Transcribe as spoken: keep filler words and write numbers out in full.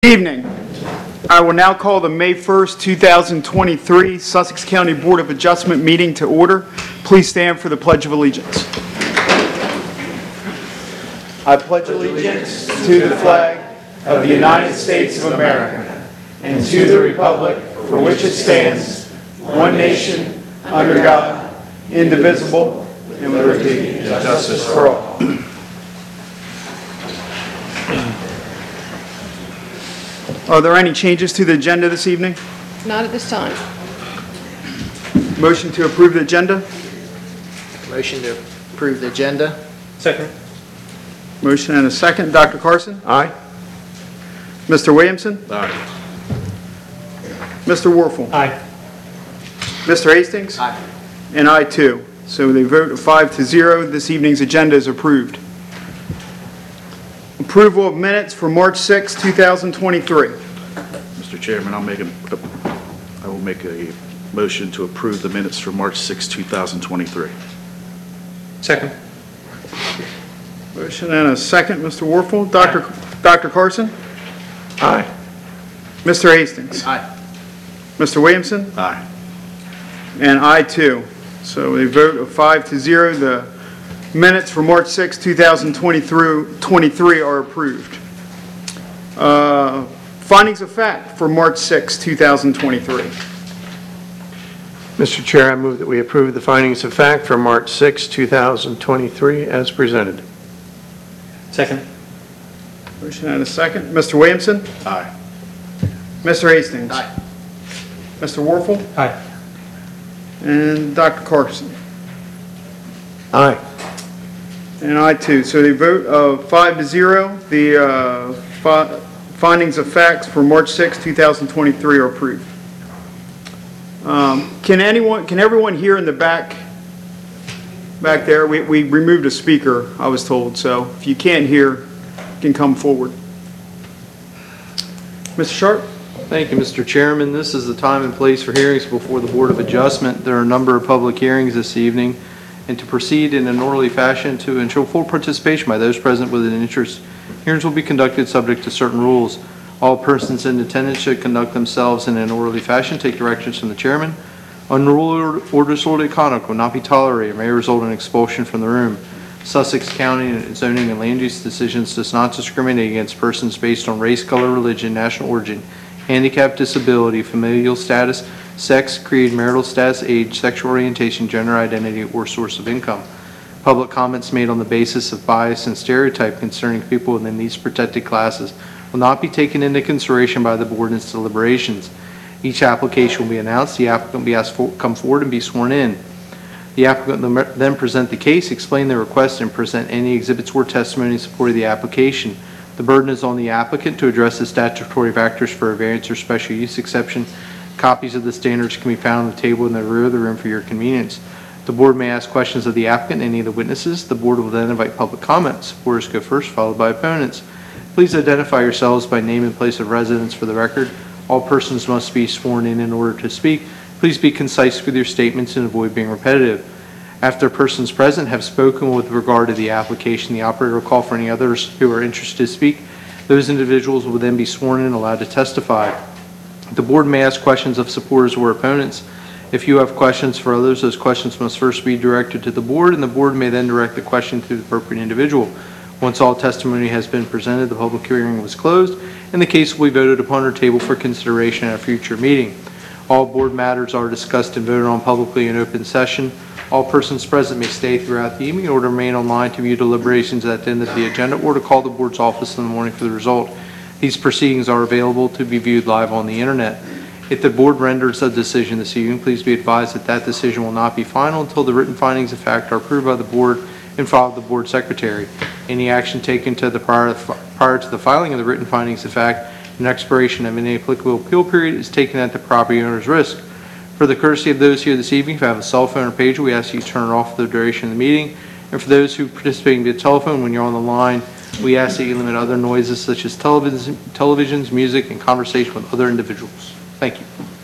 Good evening. I will now call the May first, two thousand twenty-three Sussex County Board of Adjustment meeting to order. Please stand for the Pledge of Allegiance. I pledge allegiance to the flag of the United States of America and to the republic for which it stands, one nation, under God, indivisible, with liberty and justice for all. Are there any changes to the agenda this evening? Not at this time. Motion to approve the agenda? Motion to approve the agenda. Second. Motion and a second. Doctor Carson? Aye. Mister Williamson? Aye. Mister Warfel? Aye. Mister Hastings? Aye. And I too. So they vote five to zero. This evening's agenda is approved. Approval of minutes for March sixth, two thousand twenty-three. Mister Chairman, I'll make a, I will make a motion to approve the minutes for March sixth, two thousand twenty-three. Second. Motion and a second. Mister Warfel? Doctor Doctor Carson? Aye. Mister Hastings? Aye. Mister Williamson? Aye. And I too. So a vote of five to zero. The minutes for March sixth, two thousand twenty-three are approved. Uh, findings of fact for March sixth, two thousand twenty-three. Mister Chair, I move that we approve the findings of fact for March sixth, two thousand twenty-three as presented. Second. Motion and a second. Mister Williamson? Aye. Mister Hastings? Aye. Mister Warfel? Aye. And Doctor Carson? Aye. And I too. So the vote of five to zero. The uh, fi findings of facts for March sixth, two thousand twenty-three are approved. Um, can anyone, can everyone hear in the back, back there? We, we removed a speaker, I was told. So if you can't hear, you can come forward. Mister Sharp? Thank you, Mister Chairman. This is the time and place for hearings before the Board of Adjustment. There are a number of public hearings this evening. And to proceed in an orderly fashion to ensure full participation by those present with an interest, hearings will be conducted subject to certain rules. All persons in attendance should conduct themselves in an orderly fashion, take directions from the chairman. Unruly or disorderly conduct will not be tolerated and may result in expulsion from the room. Sussex County zoning and land use decisions does not discriminate against persons based on race, color, religion, national origin, handicap, disability, familial status, sex, creed, marital status, age, sexual orientation, gender identity, or source of income. Public comments made on the basis of bias and stereotype concerning people within these protected classes will not be taken into consideration by the board in its deliberations. Each application will be announced. The applicant will be asked to come forward and be sworn in. The applicant will then present the case, explain the request, and present any exhibits or testimony in support of the application. The burden is on the applicant to address the statutory factors for a variance or special use exception. Copies of the standards can be found on the table in the rear of the room for your convenience. The board may ask questions of the applicant and any of the witnesses. The board will then invite public comments. Supporters go first, followed by opponents. Please identify yourselves by name and place of residence for the record. All persons must be sworn in in order to speak. Please be concise with your statements and avoid being repetitive. After persons present have spoken with regard to the application, the operator will call for any others who are interested to speak. Those individuals will then be sworn in and allowed to testify. The board may ask questions of supporters or opponents. If you have questions for others, those questions must first be directed to the board, and the board may then direct the question to the appropriate individual. Once all testimony has been presented, the public hearing was closed, and the case will be voted upon or tabled for consideration at a future meeting. All board matters are discussed and voted on publicly in open session. All persons present may stay throughout the evening or to remain online to view deliberations at the end of the agenda or to call the board's office in the morning for the result. These proceedings are available to be viewed live on the internet. If the board renders a decision this evening, please be advised that that decision will not be final until the written findings of fact are approved by the board and filed with the board secretary. Any action taken to the prior, prior to the filing of the written findings of fact and expiration of any applicable appeal period is taken at the property owner's risk. For the courtesy of those here this evening, if you have a cell phone or pager, we ask you to turn it off for the duration of the meeting. And for those who participate via telephone, when you're on the line, we ask that you limit other noises such as television, televisions, music, and conversation with other individuals. Thank you.